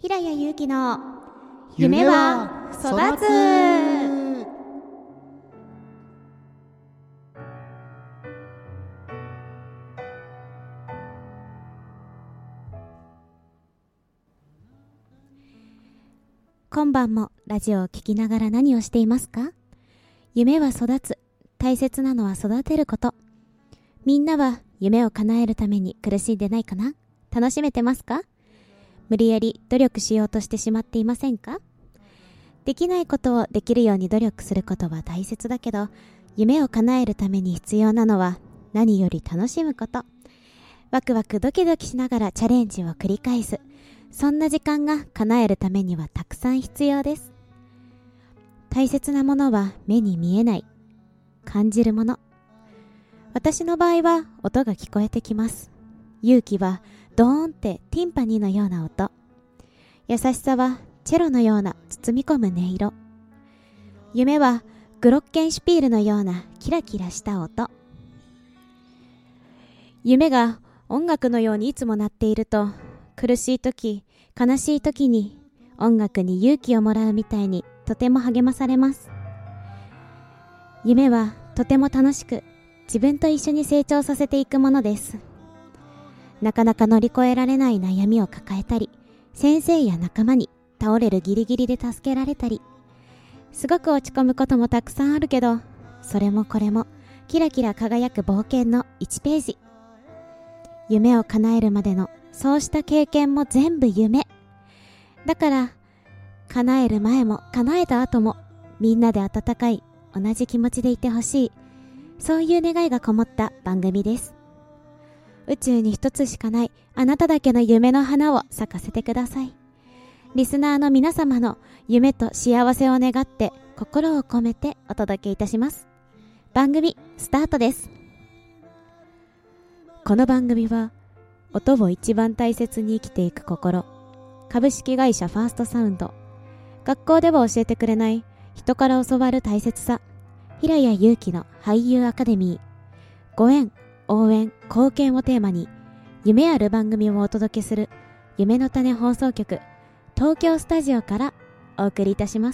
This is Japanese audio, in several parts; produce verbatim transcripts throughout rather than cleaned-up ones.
平谷祐希の夢は育つ。今晩もラジオを聞きながら何をしていますか？夢は育つ。大切なのは育てること。みんなは夢を叶えるために苦しんでないかな？楽しめてますか？無理やり努力しようとしてしまっていませんか？できないことをできるように努力することは大切だけど、夢を叶えるために必要なのは何より楽しむこと。ワクワクドキドキしながらチャレンジを繰り返す。そんな時間が叶えるためにはたくさん必要です。大切なものは目に見えない。感じるもの。私の場合は音が聞こえてきます。勇気はドーンってティンパニーのような音。優しさはチェロのような包み込む音色。夢はグロッケンシュピールのようなキラキラした音。夢が音楽のようにいつも鳴っていると、苦しい時、悲しい時に音楽に勇気をもらうみたいにとても励まされます。夢はとても楽しく、自分と一緒に成長させていくものです。なかなか乗り越えられない悩みを抱えたり、先生や仲間に倒れるギリギリで助けられたり、すごく落ち込むこともたくさんあるけど、それもこれもキラキラ輝く冒険のいちページ。夢を叶えるまでのそうした経験も全部夢。だから叶える前も叶えた後もみんなで温かい同じ気持ちでいてほしい、そういう願いがこもった番組です。宇宙に一つしかないあなただけの夢の花を咲かせてください。リスナーの皆様の夢と幸せを願って心を込めてお届けいたします。番組スタートです。この番組は音を一番大切に生きていく心、株式会社ファーストサウンド、学校では教えてくれない人から教わる大切さ、平谷祐希の俳優アカデミー、ご縁、応援、貢献をテーマに夢ある番組をお届けする夢の種放送局東京スタジオからお送りいたします。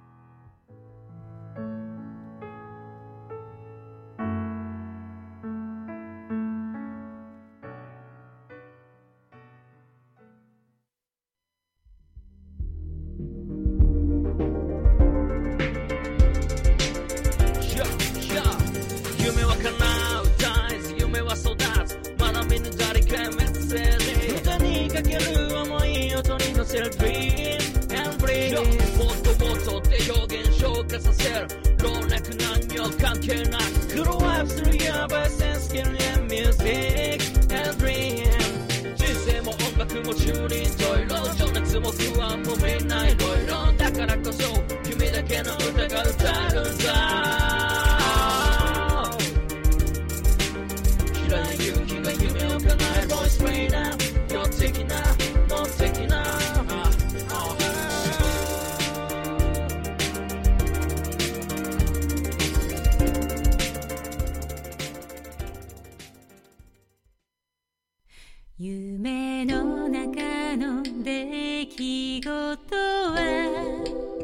夢の中の出来事は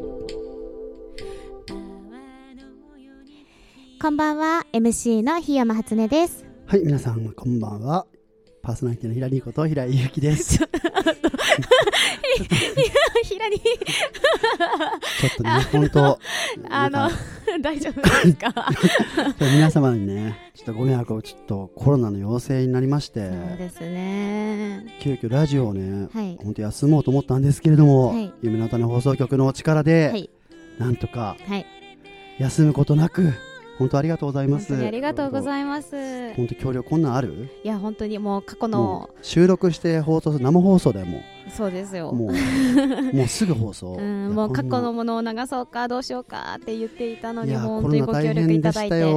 こんばんは、 エムシー の檜山初音です。 はい、皆さんこんばんは。パーソナリティの平リーこと平井ゆきです。ちょっと平にちょっとね、本当あの大丈夫ですか？ 皆様にね、ちょっとご迷惑を、ちょっとコロナの陽性になりまして、 そうですね、 急遽ラジオをね、 はい、 本当休もうと思ったんですけれども、はい、夢の種放送局の力で、はい、なんとか休むことなく、本当ありがとうございます。 本当にありがとうございます。 本当協力こんなんある？ いや本当にもう過去の収録して放送する生放送でもそうですよ。 もうもうすぐ放送。 うんもう過去のものを流そうかどうしようかって言っていたのに、もう本当にご協力いただいて、うん、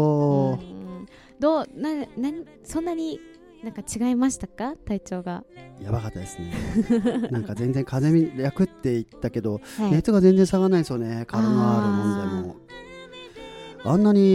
どうななそんなになんか違いましたか？体調がやばかったですね。なんか全然風邪役って言ったけど、はい、熱が全然下がらないですよね。体のあるもんでもあんなに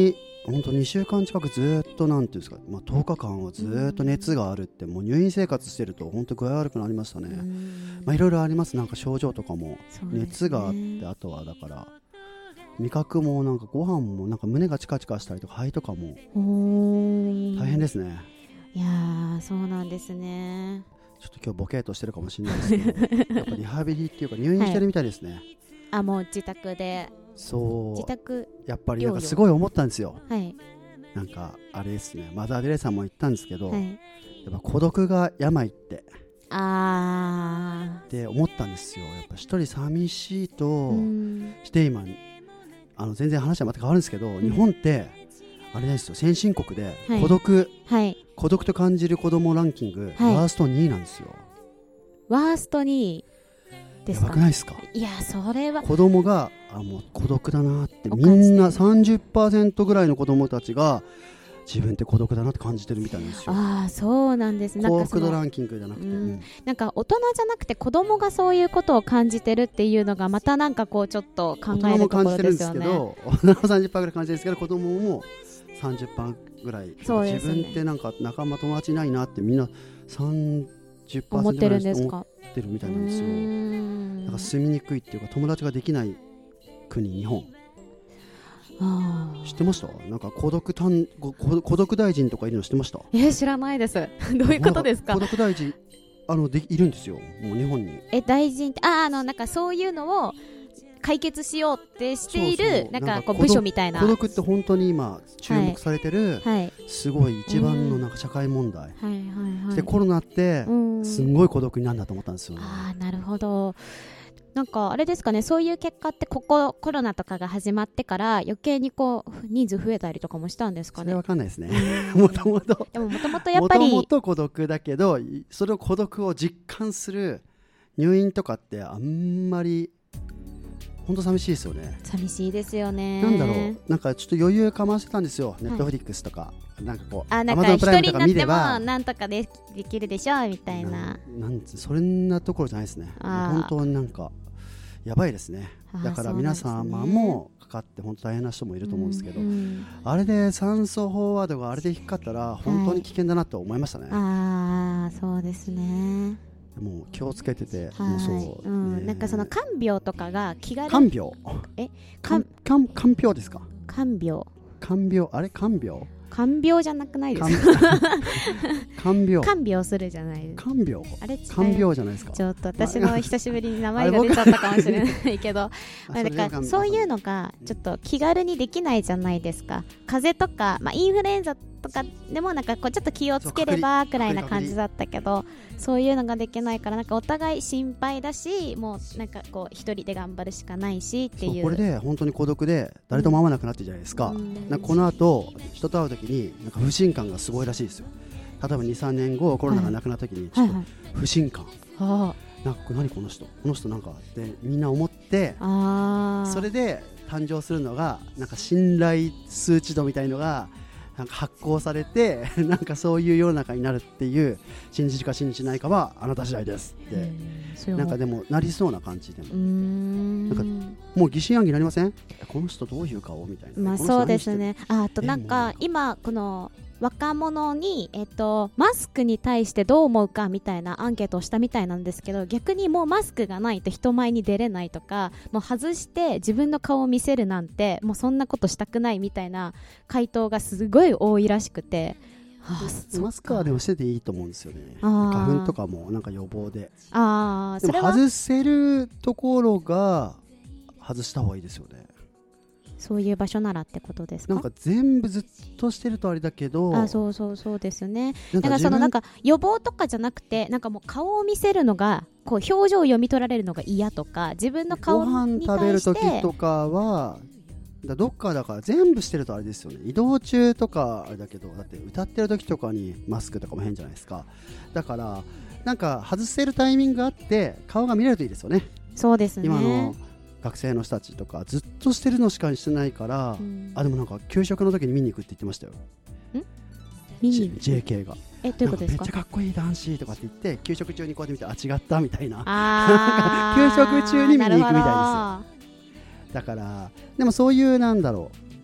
本当にしゅうかん近くずっとなんていうんですか、まあ、とおかかんはずっと熱があるって、もう入院生活してると本当具合悪くなりましたね。まあいろいろあります。なんか症状とかも熱があって、あとはだから味覚もなんかご飯もなんか胸がチカチカしたりとか肺とかも大変ですね。 いやーそうなんですね。 ちょっと今日ボケーとしてるかもしれないですけどやっぱリハビリっていうか入院してるみたいですね、はい、 あもう自宅で。 そう自宅やっぱりなんかすごい思ったんですよ、 はい、 なんかあれですね、マザー・テレサも言ったんですけど、 はい、 やっぱ孤独が病ってあって思ったんですよ。やっぱ一人寂しいとして今あの全然話はまた変わるんですけど、うん、日本ってあれですよ、先進国で孤独、はい、孤独と感じる子供ランキング、はい、ワーストにいなんですよ。 ワーストにいですか。 やばくないですか。 いやそれは子供があもう孤独だなってみんな さんじゅっパーセント ぐらいの子供たちが自分って孤独だなって感じてるみたいなんですよ。 ああそうなんです。 幸福度ランキングじゃなくて、うん、 なんか大人じゃなくて子供がそういうことを感じてるっていうのがまたなんかこうちょっと考えるところですよね。 大人も感じてるんですけど大人も さんじゅっパーセント ぐらい感じてるんですけど子供も さんじゅっパーセント ぐらい、そうですね、自分ってなんか仲間友達いないなってみんな さんじゅっパーセント ぐらいの人思ってるみたいなんですよ。なんか住みにくいっていうか友達ができない国日本。あ知ってました？なんか孤独たん孤独大臣とかいるの知ってました？ えー、知らないです。どういうことですか？ 孤独大臣あのでいるんですよ、もう日本に。 え大臣ってああのなんかそういうのを解決しようってしているそうそうなんかこう部署みたいな。 孤独って本当に今注目されてる、はい、すごい一番のなんか社会問題、はいはいはい、でコロナってすんごい孤独になるんだと思ったんですよね。 あなるほど。なんかあれですかね、そういう結果ってここコロナとかが始まってから余計にこう人数増えたりとかもしたんですかね。 それわかんないですねもともとでももともとやっぱりもともと孤独だけどそれを孤独を実感する入院とかってあんまり本当寂しいですよね。 寂しいですよね。 なんだろう、なんかちょっと余裕かましてたんですよ、ネットフリックスとか、なんかこうあなんか一人になってもなんとかでできるでしょみたいな、 ななんそんなところじゃないですね。本当になんかやばいですね。だから皆様もかかって本当大変な人もいると思うんですけど、うんうん、あれで酸素飽和度があれで低かったら本当に危険だなと思いましたね、はい、 ああそうですね。 もう気をつけてて、 はい、 もうそう、 うん、なんかその看病とかが気軽看病え看看看病ですか。 看病看病あれ看病看病じゃなくないですか。看病看病するじゃないですか。 看病あれ看病じゃないですか。 ちょっと私の久しぶりに名前が出ちゃったかもしれないけどだからそういうのがちょっと気軽にできないじゃないですか。風邪とか、まあ、インフルエンザとかでもなんかこうちょっと気をつければくらいな感じだったけど、そういうのができないからなんかお互い心配だし、もうなんかこう一人で頑張るしかないしっていう。 これで本当に孤独で誰とも会わなくなってるじゃないですか、うん、なんかこの後人と会う時になんか不信感がすごいらしいですよ。例えば にさんねんごコロナがなくなった時にちょっと不信感、はいはいはい、なんか何この人この人なんかってみんな思って、あそれで誕生するのがなんか信頼数値度みたいのがなんか発行されてなんかそういう世の中になるっていう、信じるか信じないかはあなた次第ですってなんかでもなりそうな感じでもなんかもう疑心暗鬼になりません？この人どういう顔みたいな。 まあそうですね。あとなんか今この若者に、えっと、マスクに対してどう思うかみたいなアンケートをしたみたいなんですけど、逆にもうマスクがないと人前に出れないとか、もう外して自分の顔を見せるなんてもうそんなことしたくないみたいな回答がすごい多いらしくて、 はあ、マスクはでもしてていいと思うんですよね。花粉とかもなんか予防で。 あでも外せるところが外した方がいいですよね。 そういう場所ならってことですか。 なんか全部ずっとしてるとあれだけど、 あそうそうそうですね。だからそのなんか予防とかじゃなくて、なんかもう顔を見せるのがこう表情を読み取られるのが嫌とか、自分の顔に対してご飯食べる時とかはだどっかだから全部してるとあれですよね。移動中とかあれだけど、だって歌ってる時とかにマスクとかも変じゃないですか。だからなんか外せるタイミングがあって顔が見れるといいですよね。 そうですね。 今の学生の人たちとかずっとしてるのしかしてないから、うん、あでもなんか給食の時に見に行くって言ってましたよ。 ん見に行くジェーケー がえどういうことですか。 めっちゃかっこいい男子とかって言って給食中にこうやって見てあ違ったみたいなあ給食中に見に行くみたいですよ。だからでもそういうなんだろう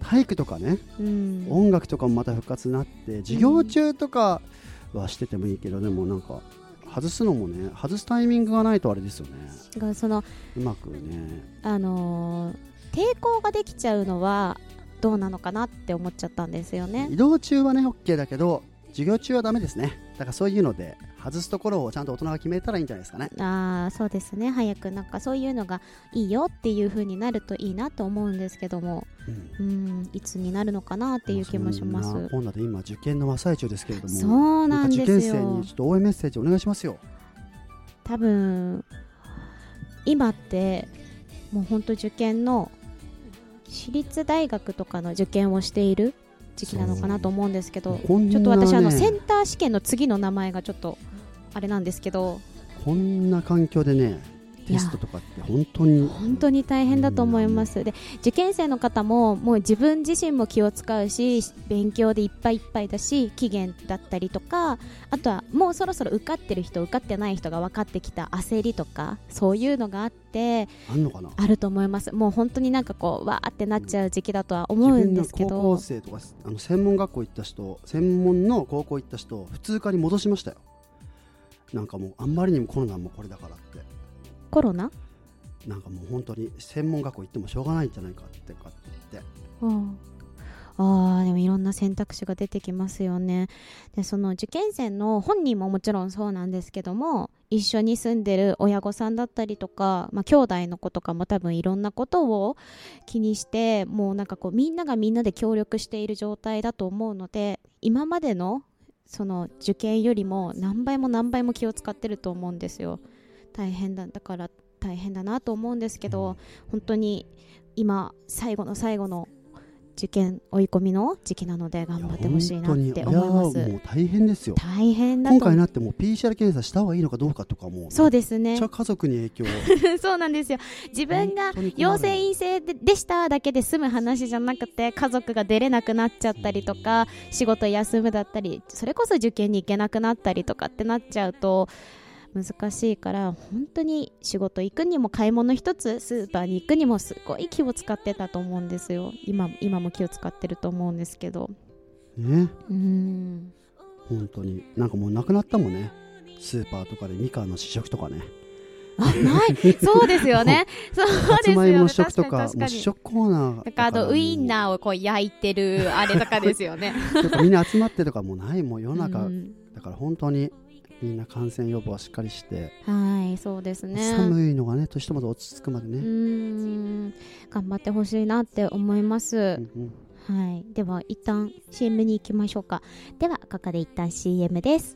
体育とかね、 うん、 音楽とかもまた復活になって授業中とかはしててもいいけど、でもなんか外すのもね、外すタイミングがないとあれですよね。 だからそのうまくね、 あのー、抵抗ができちゃうのはどうなのかなって思っちゃったんですよね。 移動中はね OK だけど授業中はダメですね。だからそういうので外すところをちゃんと大人が決めたらいいんじゃないですかね。 ああ、そうですね。早くなんかそういうのがいいよっていう風になるといいなと思うんですけども、うん、うんいつになるのかなっていう気もします。 今度で今受験の真っ最中ですけれども、 そうなんですよ。 受験生にちょっと応援メッセージお願いしますよ。 多分今ってもう本当受験の私立大学とかの受験をしている時期なのかなと思うんですけど、ね、ちょっと私あのセンター試験の次の名前がちょっとあれなんですけど、 こんな環境でねテストとかって本当に本当に大変だと思います。で、受験生の方ももう自分自身も気を使うし、勉強でいっぱいいっぱいだし、期限だったりとか、あとはもうそろそろ受かってる人受かってない人が分かってきた焦りとか、そういうのがあってあんのかな、 あると思います。もう本当になんかこうわーってなっちゃう時期だとは思うんですけど、 自分の高校生とかあの専門学校行った人、専門の高校行った人普通科に戻しましたよ。なんかもうあんまりにもコロナもこれだからって、 コロナなんかもう本当に専門学校行ってもしょうがないんじゃないかってかって言って、 うん、あーでもいろんな選択肢が出てきますよね。で、その受験生の本人ももちろんそうなんですけども、一緒に住んでる親御さんだったりとか、まあ、兄弟の子とかも多分いろんなことを気にして、もうなんかこうみんながみんなで協力している状態だと思うので、今までのその受験よりも何倍も何倍も気を使ってると思うんですよ。大変だだから大変だなと思うんですけど、本当に今最後の最後の受験追い込みの時期なので頑張ってほしいなって思います。 いやもう大変ですよ。 大変だと。 今回になっても ピーシーアール 検査した方がいいのかどうかとかも、 そうですね、 めっちゃ家族に影響そうなんですよ。自分が陽性陰性 で, でしただけで済む話じゃなくて、家族が出れなくなっちゃったりとか、仕事休むだったり、それこそ受験に行けなくなったりとかってなっちゃうと難しいから、本当に仕事行くにも買い物一つ、スーパーに行くにもすごい気を使ってたと思うんですよ。 今, 今も気を使ってると思うんですけどね、 うーん本当になんかもうなくなったもんね、スーパーとかでみかんの試食とかね。 あ、ないそうですよねそうですよね、 さつまいもの試食とか、 確かに確かにもう試食コーナーだからあとウインナーをこう焼いてるあれとかですよねとかみんな集まってとかもうないもん世の中、 うん、 だから本当にみんな感染予防はしっかりして、 はい、そうですね、 寒いのがね年とまで落ち着くまでね、 うーん頑張ってほしいなって思います、 うんうん、はい、では一旦 シーエム に行きましょうか。ではここで一旦 シーエム です。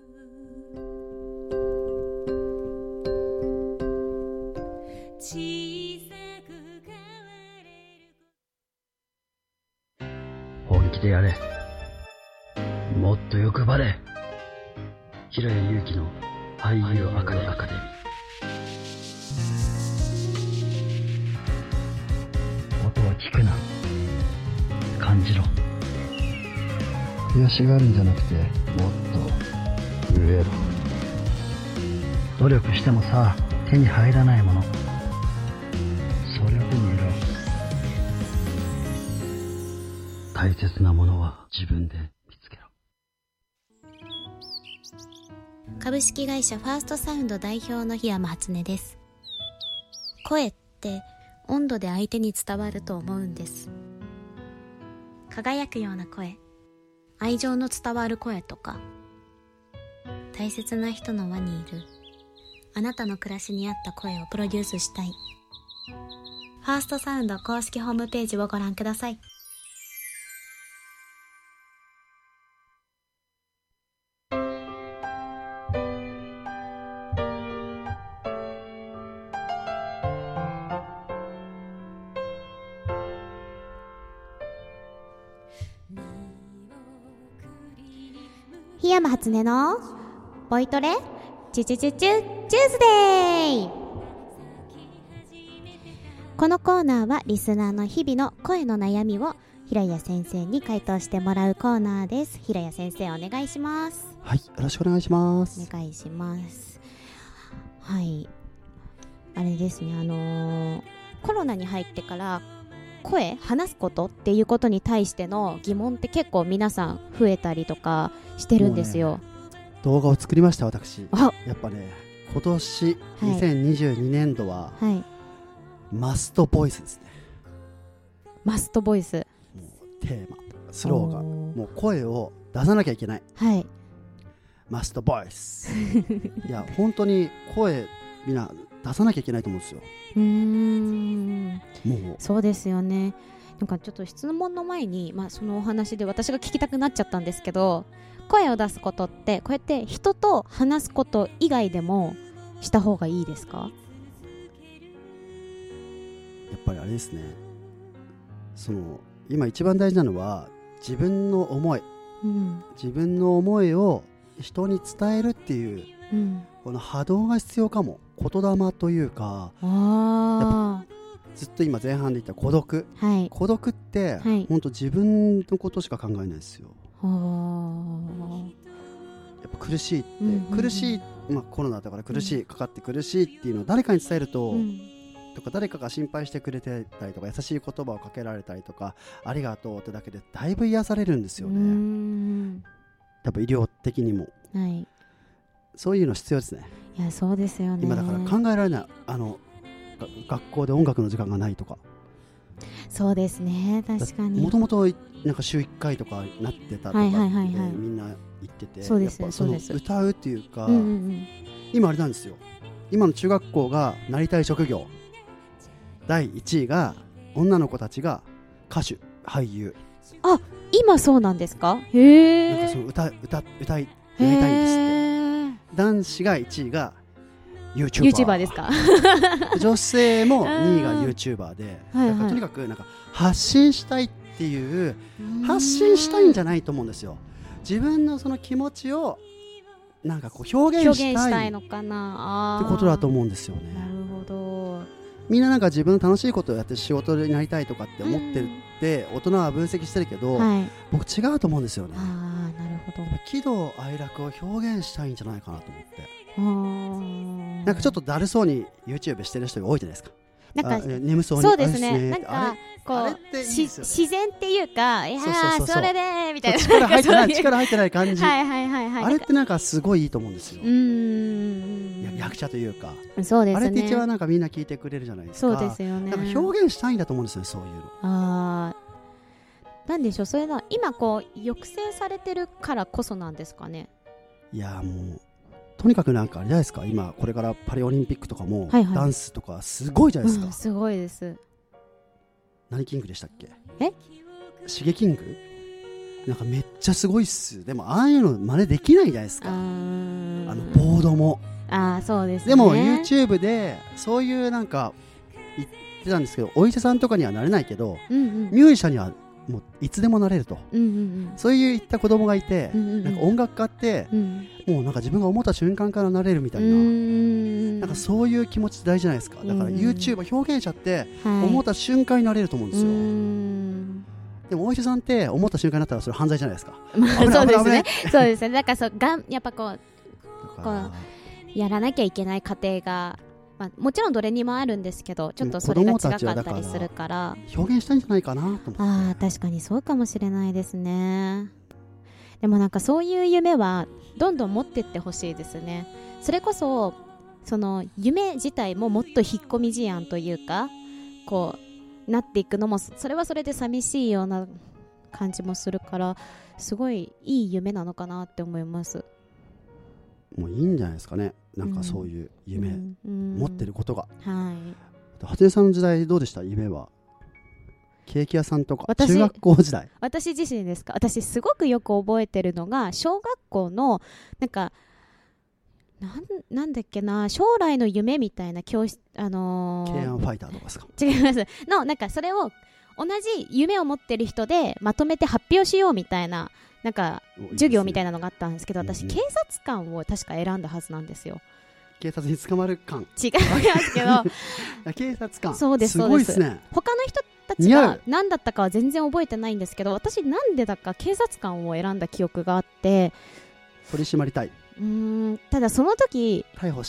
本気でやれ、もっと欲張れ。平谷祐希の俳優アカデミー。音は聞くな、感じろ。悔しがるんじゃなくて、もっと震えろ。努力してもさ、手に入らないもの、それを手に入れろ。大切なものは自分で見つけろ。 株式会社ファーストサウンド代表の檜山初音です。声って温度で相手に伝わると思うんです。輝くような声、愛情の伝わる声とか、大切な人の輪にいるあなたの暮らしに合った声をプロデュースしたい。ファーストサウンド公式ホームページをご覧ください。檜山初音のボイトレチュチュチュチュチューズデー。このコーナーはリスナーの日々の声の悩みを平谷先生に回答してもらうコーナーです。平谷先生お願いします。 はい、よろしくお願いします。 お願いします。はい、あれですね、あのー、コロナに入ってから声話すことっていうことに対しての疑問って結構皆さん増えたりとかしてるんですよ。 動画を作りました私。 あやっぱね今年にせんにじゅうにねんどは、 はい、 マストボイスですね。 マストボイス、 もうテーマスローガン、もう声を出さなきゃいけない、 はい、 マストボイスいや本当に声みんな出さなきゃいけないと思うんですよ。 うーんもうそうですよね。なんかちょっと質問の前に、まあ、そのお話で私が聞きたくなっちゃったんですけど、声を出すことってこうやって人と話すこと以外でもした方がいいですか？ やっぱりあれですね、その今一番大事なのは自分の思い、うん、自分の思いを人に伝えるっていう、うん、この波動が必要かも。言霊というか、あずっと今前半で言った孤独、はい、孤独って、はい、本当自分のことしか考えないですよ。あやっぱ苦しいって、うんうんうん、苦しい、まあ、コロナだから苦しい、うん、かかって苦しいっていうのを誰かに伝えると、うん、とか誰かが心配してくれてたりとか優しい言葉をかけられたりとかありがとうってだけでだいぶ癒されるんですよね。うんやっぱ医療的にも、はい、そういうの必要ですね。 いやそうですよね。 今だから考えられない、あの学校で音楽の時間がないとか。 そうですね、確かに。 もともとなんか週いっかいとかなってたとか、はいはいはいはい、みんな言ってて、 そうですね、 やっぱその歌うっていうか、 うんうんうん、 今あれなんですよ、今の中学校がなりたい職業だいいちいが女の子たちが歌手俳優。 あ今そうなんですか？へえ。 なんかその歌歌歌いやりたいんですって。男子がいちいが YouTuber, YouTuber ですか？ 女性もにいが YouTuber で、はいはい、だからとにかくなんか発信したいっていう、発信したいんじゃないと思うんですよ。自分のその気持ちをなんかこう表現したい、 表現したいのかなってことだと思うんですよね。 なるほど。 みんななんか自分の楽しいことをやって仕事になりたいとかって思ってるって、大人は分析してるけど、はい、僕違うと思うんですよね。 あなるほど。 喜怒哀楽を表現したいんじゃないかなと思って。あなんかちょっとだるそうに YouTube してる人が多いじゃないですか。なんか眠そうに。 そうですね。なんかこう自然っていうか、いやーそれでみたいな力入ってない力入ってない感じ。 はいはいはいはい。 あれってなんかすごいいいと思うんですよ。うーん。役者というか。 そうですね。 あれって一番なんかみんな聞いてくれるじゃないですか。 そうですよね。 なんか表現したいんだと思うんですよ、そういうの。 ああ。なんでしょう、それの今こう抑制されてるからこそなんですかね。 いやもうとにかくなんかあれじゃないですか、今これからパリオリンピックとかも、はいはい、ダンスとかすごいじゃないですか、うん、 すごいです。 何キングでしたっけ？ えシゲキングなんかめっちゃすごいっす。でもああいうの真似できないじゃないですか。あのボードもあそうですね。 でも YouTube でそういうなんか言ってたんですけど、お医者さんとかにはなれないけど、うんうん、ミュージシャンにはもういつでもなれると、うんうんうん、そういう言った子供がいて、うんうんうん、なんか音楽家って、うん、もうなんか自分が思った瞬間からなれるみたいな、うんなんかそういう気持ち大事じゃないですか。だから YouTube 表現者って思った瞬間になれると思うんですよ、はい、でもお医者さんって思った瞬間になったらそれ犯罪じゃないですか。 そうですねそうですね。だからそうがんやっぱこうこうやらなきゃいけない過程がまあ、もちろんどれにもあるんですけど、ちょっとそれが違かったりするから表現したいんじゃないかなと思って。 あ確かにそうかもしれないですね。でもなんかそういう夢はどんどん持ってってほしいですね。それこそその夢自体ももっと引っ込み思案というかこうなっていくのもそれはそれで寂しいような感じもするから、すごいいい夢なのかなって思います。 もういいんじゃないですかね。なんかそういう夢、うんうん、持ってることが、 はい、 初音さんの時代どうでした？夢はケーキ屋さんとか中学校時代。 私自身ですか？私すごくよく覚えてるのが小学校のなんかなん、なんだっけな、将来の夢みたいな教室、あのー、 ケーアンファイターとかですか？ 違いますのなんかそれを同じ夢を持ってる人でまとめて発表しようみたいななんか授業みたいなのがあったんですけど、私、うん、警察官を確か選んだはずなんですよ。 警察に捕まる官違いますけど警察官そうですそうです。すごいですね。他の人たちが何だったかは全然覚えてないんですけど、私なんでだか警察官を選んだ記憶があって、 取り締まりたい。 うーんただその時逮捕したい。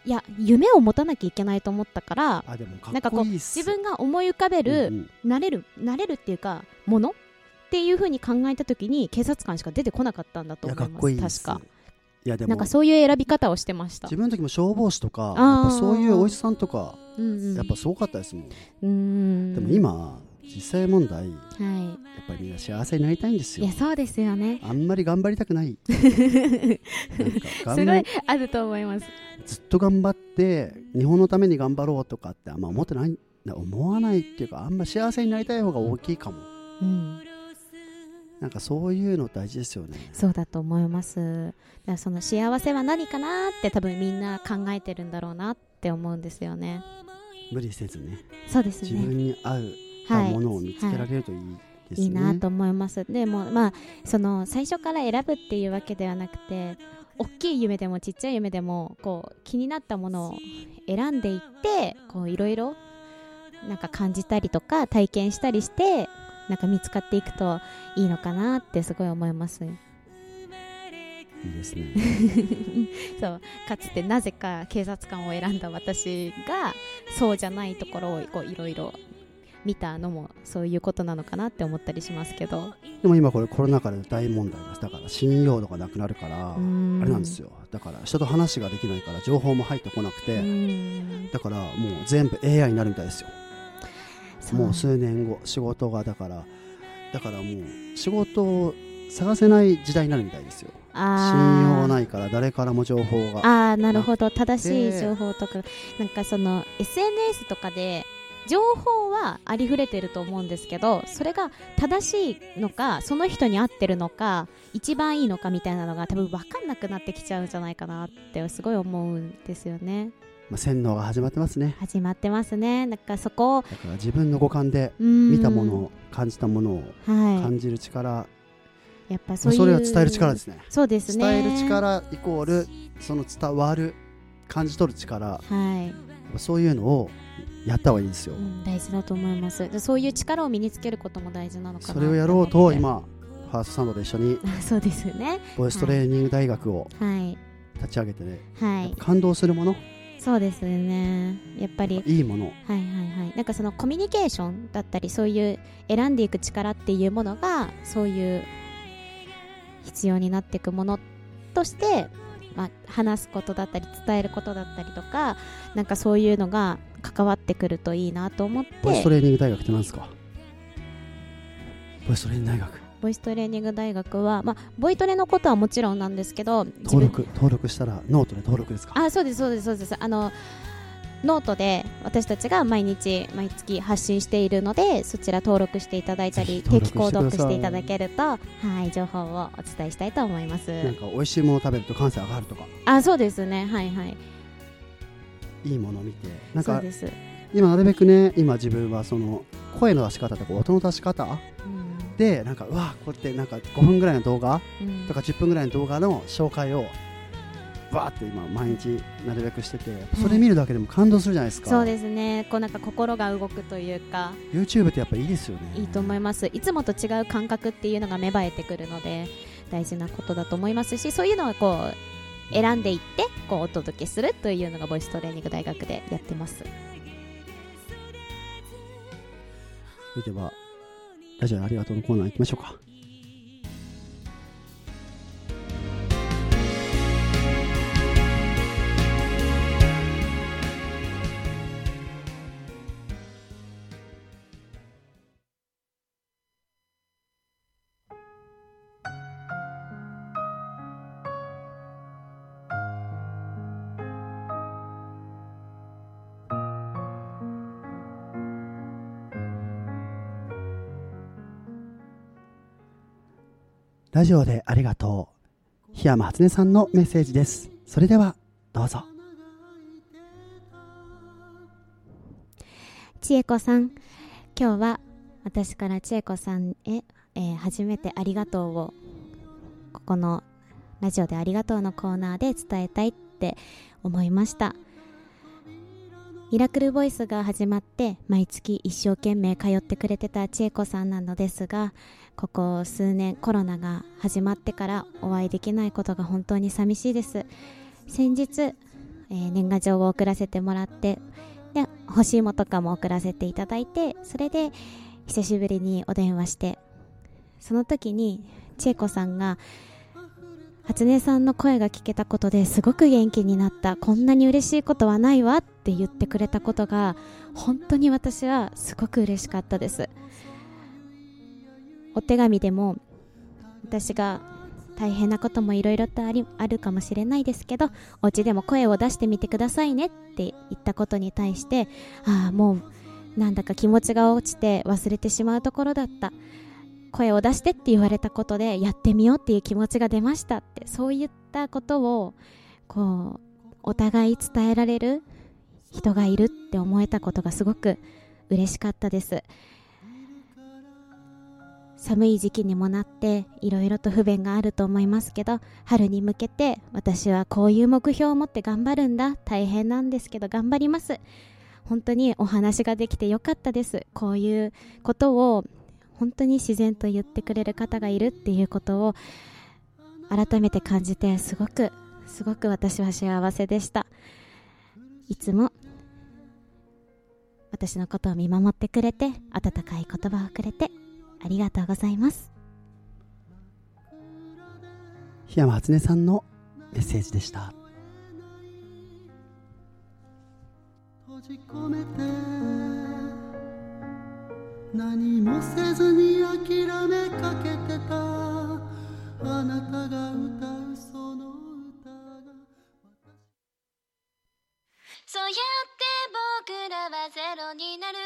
いや夢を持たなきゃいけないと思ったから、 あでもかなんかこうっこいいっす。 自分が思い浮かべる、 うんなれるなれるっていうかものっていう風に考えた時に警察官しか出てこなかったんだといや思います。 かっこいいっす。 確かいやでもなんかそういう選び方をしてました。 自分の時も消防士とかあーやっぱそういうお医者さんとかうんうん、 やっぱすごかったですもん。 うーんでも今実際問題やっはぱりみんな幸せになりたいんですい、いよ。 やそうですよね。 あんまり頑張りたくないなんか頑すごいあると思います。 ずっと頑張って日本のために頑張ろうとかってあんま思ってない思わないっていうか、あんま幸せになりたい方が大きいかも。 うんなんかそういうの大事ですよね。 そうだと思います。だからその幸せは何かなって多分みんな考えてるんだろうなって思うんですよね。 無理せずね、 そうですね。 自分に合うたものを見つけられるといいですね。 いいなと思います。でもまあその最初から選ぶっていうわけではなくて、大きい夢でもちっちゃい夢でもこう気になったものを選んでいってこういろいろなんか感じたりとか体験したりしてなんか見つかっていくといいのかなってすごい思います。 いいですねそうかつてなぜか警察官を選んだ私がそうじゃないところをこういろいろ見たのもそういうことなのかなって思ったりしますけど、 でも今これコロナ禍で大問題です。だから信用度がなくなるからあれなんですよ。だから人と話ができないから情報も入ってこなくて、だからもう全部 エーアイ になるみたいですよ。もう数年後仕事がだからだからもう仕事を探せない時代になるみたいですよ。信用ないから誰からも情報がああなるほど、正しい情報とかなんかその エスエヌエス とかで情報はありふれてると思うんですけど、それが正しいのかその人に合ってるのか一番いいのかみたいなのが多分分かんなくなってきちゃうんじゃないかなってすごい思うんですよね。 まあ、洗脳が始まってますね。 始まってますね。なんかそこをだから自分の五感で見たもの感じたものを感じる力、はい、 やっぱそういう、 それは伝える力ですね。 そうですね。 伝える力イコールその伝わる感じ取る力、 はい、 そういうのをやった方がいいですよ、 うん、大事だと思います。でそういう力を身につけることも大事なのかな。 それをやろうと今ファーストサンドで一緒にそうですねボイストレーニング大学をはい立ち上げてね、 はい、 感動するもの、 そうですね。やっぱりいいもの、 はいはいはい、なんかそのコミュニケーションだったりそういう選んでいく力っていうものがそういう必要になっていくものとして、まあ、話すことだったり伝えることだったりとかなんかそういうのが関わってくるといいなと思って。 ボイストレーニング大学って何ですか？ボイストレーニング大学ボイストレーニング大学は、まあ、ボイトレのことはもちろんなんですけど、 登録登録したらノートで登録ですか？ あ、そうですそうですそうです。あのノートで私たちが毎日毎月発信しているのでそちら登録していただいたり定期購読していただけると、はい、情報をお伝えしたいと思います。 なんか美味しいものを食べると感性上がるとか。 あ、そうですね、はいはい、 いいものを見てなんかそうです。 今なるべくね今自分はその声の出し方とか音の出し方、 うんでなんかうわこうやってなんかごふんぐらいの動画、 うん、 とかじゅっぷんぐらいの動画の紹介をバーって今毎日なるべくしてて、それ見るだけでも感動するじゃないですか。 そうですね。こうなんか心が動くというか YouTube ってやっぱいいですよね。 いいと思います。いつもと違う感覚っていうのが芽生えてくるので大事なことだと思いますし、そういうのはこう選んでいってこうお届けするというのがボイストレーニング大学でやってます。 それではラジオありがとうのコーナー行きましょうか。ラジオでありがとう。檜山初音さんのメッセージです。それではどうぞ。 千恵子さん、今日は私から千恵子さんへ、えー、初めてありがとうをここのラジオでありがとうのコーナーで伝えたいって思いました。ミラクルボイスが始まって毎月一生懸命通ってくれてた千恵子さんなのですが、ここ数年コロナが始まってからお会いできないことが本当に寂しいです。先日えー、年賀状を送らせてもらって、で干し芋とかも送らせていただいて、それで久しぶりにお電話して、その時に千恵子さんが初音さんの声が聞けたことですごく元気になった、こんなに嬉しいことはないわって言ってくれたことが本当に私はすごく嬉しかったです。お手紙でも私が大変なこともいろいろとありあるかもしれないですけど、お家でも声を出してみてくださいねって言ったことに対して、ああもうなんだか気持ちが落ちて忘れてしまうところだった、声を出してって言われたことでやってみようっていう気持ちが出ましたって、そういったことをこうお互い伝えられる人がいるって思えたことがすごく嬉しかったです。寒い時期にもなっていろいろと不便があると思いますけど、春に向けて私はこういう目標を持って頑張るんだ、大変なんですけど頑張ります、本当にお話ができてよかったです、こういうことを本当に自然と言ってくれる方がいるっていうことを改めて感じて、すごくすごく私は幸せでした。いつも私のことを見守ってくれて、温かい言葉をくれてありがとうございます。 檜山初音さんのメッセージでした。閉じ込めて何もせずに諦めかけてたあなたが歌うその歌が、 そうやって僕らはゼロになる。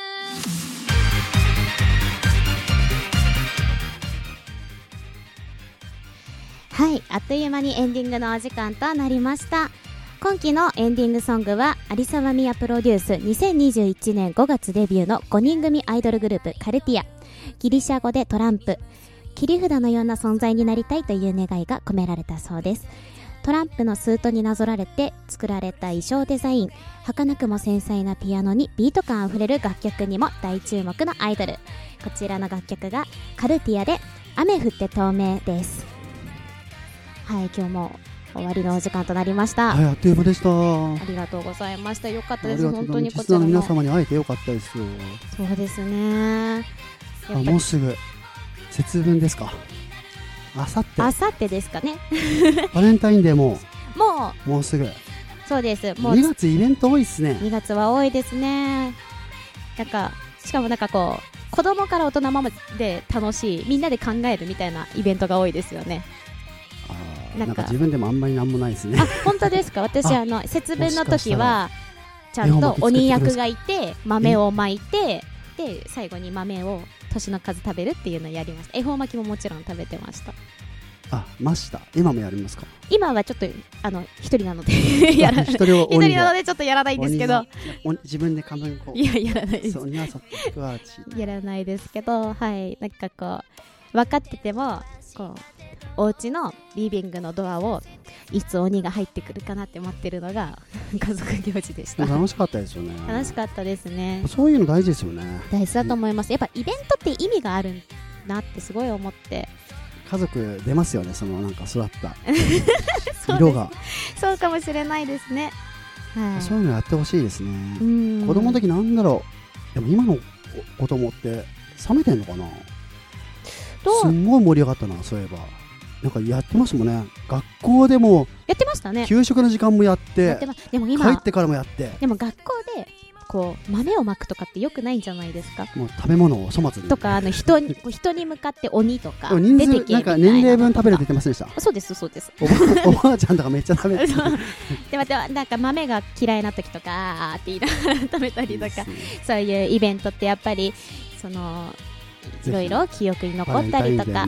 はい、あっという間にエンディングのお時間となりました。今期のエンディングソングは有沢美也プロデュースにせんにじゅういちねんごがつデビューのごにん組アイドルグループカルティア、ギリシャ語でトランプ、切り札のような存在になりたいという願いが込められたそうです。トランプのスートになぞられて作られた衣装デザイン、儚くも繊細なピアノにビート感あふれる楽曲にも大注目のアイドル、こちらの楽曲がカルティアで雨降って透明です。はい、今日も終わりのお時間となりました。 はい、あっという間でした。 ありがとうございました。よかったです。本当にこちらの皆様に会えてよかったですよ。 そうですね。 あ、もうすぐ節分ですか。あさってあさってですかね。 バレンタインデーももうもうすぐ。 そうです。もうにがつイベント多いですね。 にがつは多いですね。なんかしかもなんかこう子供から大人まで楽しい、みんなで考えるみたいなイベントが多いですよね。 なんか、なんか自分でもあんまりなんもないですね。 あ、本当ですか。私あの節分の時はちゃんと鬼役がいて豆を巻いて、で最後に豆を年の数食べるっていうのをやりました。恵方巻きももちろん食べてました。 あ、ました。今もやりますか。 今はちょっとあの一人なのでやら一人一人なのでちょっとやらないんですけど、 自分で仮面こういややらないです。 そうにはそやらないですけど、はい、なんかこう分かっててもこうお家のリビングのドアをいつ鬼が入ってくるかなって待ってるのが家族行事でした。 楽しかったですよね。 楽しかったですね。 そういうの大事ですよね。 大事だと思います。やっぱイベントって意味があるなってすごい思って。 家族出ますよね、そのなんか育った色がそうかもしれないですね、はい、 そういうのやってほしいですね。子供の時なんだろう、でも今の子供って冷めてんのかな。すんごい盛り上がったな、そういえばなんかやってましたもんね。学校でもやってましたね。 給食の時間もやってやって、ま、 でも今帰ってからもやって。 でも学校でこう豆をまくとかってよくないんじゃないですか。 もう食べ物を粗末にとかあの人に人に向かって鬼とか人数なんか年齢分食べるって言ってませんでした。 そうですそうです。 おば, おばあちゃんとかめっちゃ食べてるでもなんか豆が嫌いな時とかあーって言いながら食べたりとか、そういうイベントってやっぱりそのいろいろ記憶に残ったりとか、うん、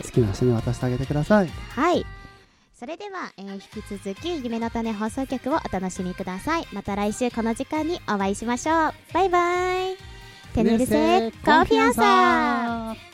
好きな人に渡してあげてください。 はい、それでは、えー、引き続き夢の種放送局をお楽しみください。また来週この時間にお会いしましょう。バイバイ。テネルセコンフィアンサー。